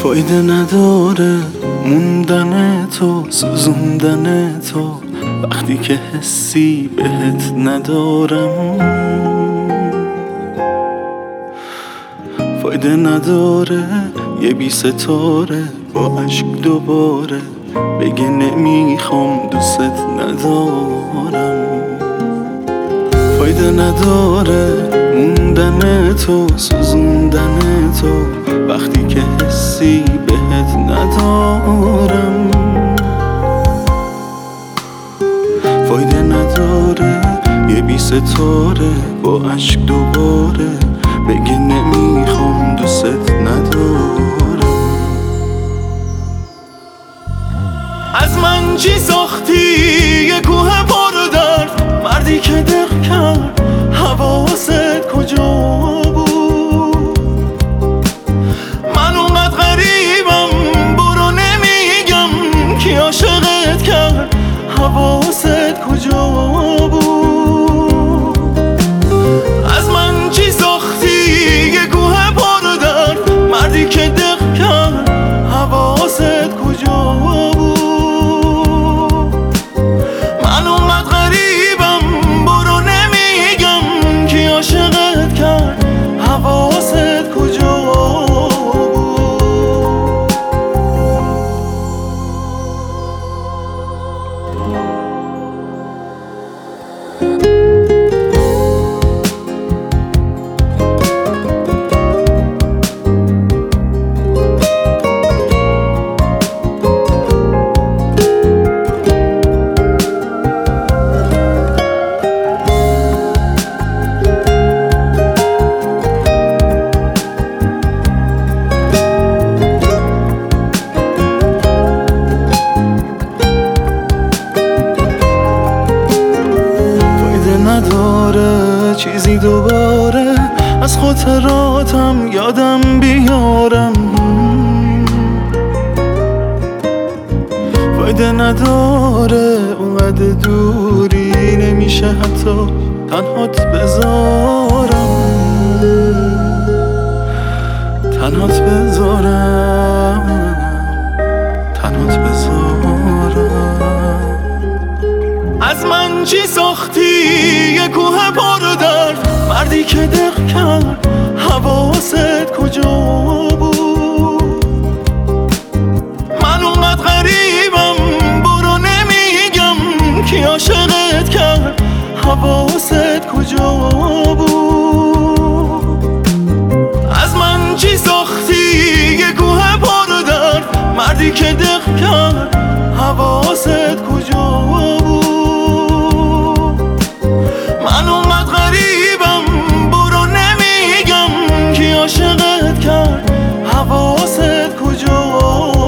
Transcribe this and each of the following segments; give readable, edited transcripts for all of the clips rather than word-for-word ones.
فایده نداره موندن تو، سوزوندن تو وقتی که حسی بهت ندارم. فایده نداره یه بی ستاره با عشق دوباره بگه نمیخوام دوست ندارم. فایده نداره موندن تو، سوزوندن تو وقتی که حسی بهت ندارم. فایده نداره یه بی ستاره با عشق دوباره بگه نمیخوام دوست ندارم. از من چی ساختی یه کوه پر درد، مردی که دق کرد حواست کجا بود؟ من اونقدر غریبم برو نمیگم کی عاشقت کرد حواست کجا بود؟ از من چی ساختی یه کوه پر درد، مردی که دق کرد حواست کجا بود؟ من اونقدر غریبم برو نمیگم کی عاشقت کرد حواست کجا بود؟ نداره چیزی دوباره از خاطراتم یادم بیارم. فایده نداره اونقدر دوری نمیشه حتی تنهات بذارم. تنهات بذارم، تنهات بذارم. از من چی ساختی یه کوه پر درد، مردی که دق کرد حواست کجا بود؟ من اونقدر غریبم برو نمیگم کی عاشقت کرد حواست کجا بود؟ از من چی ساختی یه کوه پر درد، مردی که دق کرد حواست کجا بود؟ من اونقدر غریبم برو نمیگم کی عاشقت کرد حواست کجا بود؟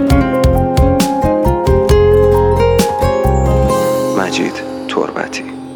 مجید تربتی.